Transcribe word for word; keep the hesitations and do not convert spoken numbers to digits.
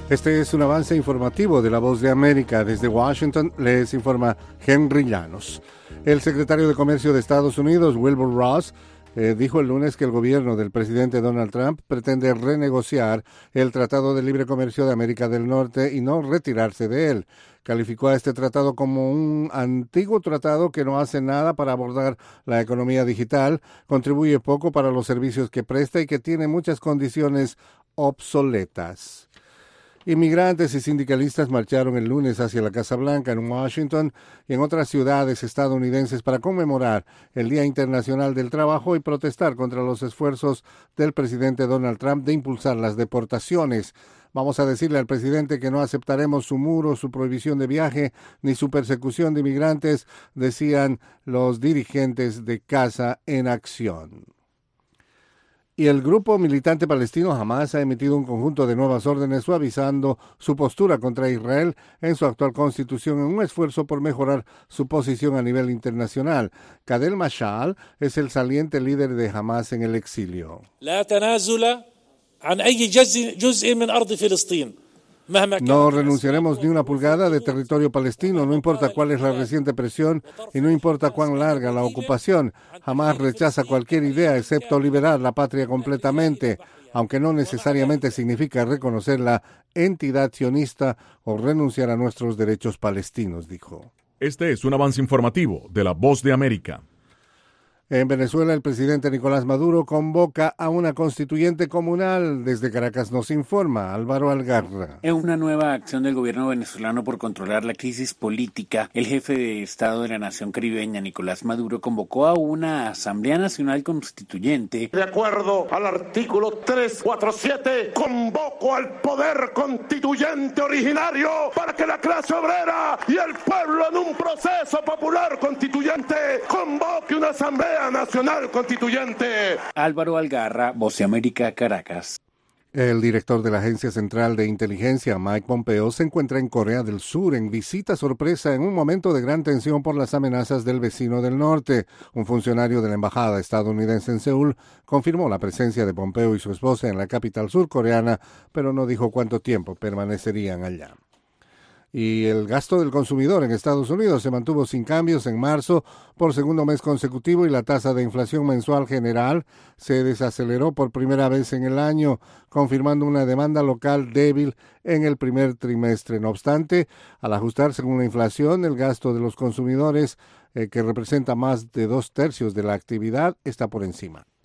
Este es un avance informativo de La Voz de América. Desde Washington les informa Henry Llanos. El secretario de Comercio de Estados Unidos, Wilbur Ross, eh, dijo el lunes que el gobierno del presidente Donald Trump pretende renegociar el Tratado de Libre Comercio de América del Norte y no retirarse de él. Calificó a este tratado como un antiguo tratado que no hace nada para abordar la economía digital, contribuye poco para los servicios que presta y que tiene muchas condiciones obsoletas. Inmigrantes y sindicalistas marcharon el lunes hacia la Casa Blanca en Washington y en otras ciudades estadounidenses para conmemorar el Día Internacional del Trabajo y protestar contra los esfuerzos del presidente Donald Trump de impulsar las deportaciones. Vamos a decirle al presidente que no aceptaremos su muro, su prohibición de viaje, ni su persecución de inmigrantes, decían los dirigentes de Casa en Acción. Y el grupo militante palestino Hamas ha emitido un conjunto de nuevas órdenes suavizando su postura contra Israel en su actual constitución en un esfuerzo por mejorar su posición a nivel internacional. Kadel Mashal es el saliente líder de Hamas en el exilio. No renunciaremos ni una pulgada de territorio palestino, no importa cuál es la reciente presión y no importa cuán larga la ocupación. Jamás rechaza cualquier idea excepto liberar la patria completamente, aunque no necesariamente significa reconocer la entidad sionista o renunciar a nuestros derechos palestinos, dijo. Este es un avance informativo de La Voz de América. En Venezuela, el presidente Nicolás Maduro convoca a una constituyente comunal. Desde Caracas nos informa Álvaro Algarra. En una nueva acción del gobierno venezolano por controlar la crisis política, el jefe de Estado de la nación caribeña, Nicolás Maduro, convocó a una Asamblea Nacional Constituyente. De acuerdo al artículo trescientos cuarenta y siete, convoco al poder constituyente originario para que la clase obrera y el pueblo en un proceso popular constituyente convoque una Asamblea Nacional Constituyente. Álvaro Algarra, Voz de América, Caracas. El director de la Agencia Central de Inteligencia, Mike Pompeo, se encuentra en Corea del Sur en visita sorpresa en un momento de gran tensión por las amenazas del vecino del norte. Un funcionario de la embajada estadounidense en Seúl confirmó la presencia de Pompeo y su esposa en la capital surcoreana, pero no dijo cuánto tiempo permanecerían allá. Y el gasto del consumidor en Estados Unidos se mantuvo sin cambios en marzo por segundo mes consecutivo y la tasa de inflación mensual general se desaceleró por primera vez en el año, confirmando una demanda local débil en el primer trimestre. No obstante, al ajustar según la inflación, el gasto de los consumidores, eh, que representa más de dos tercios de la actividad, está por encima.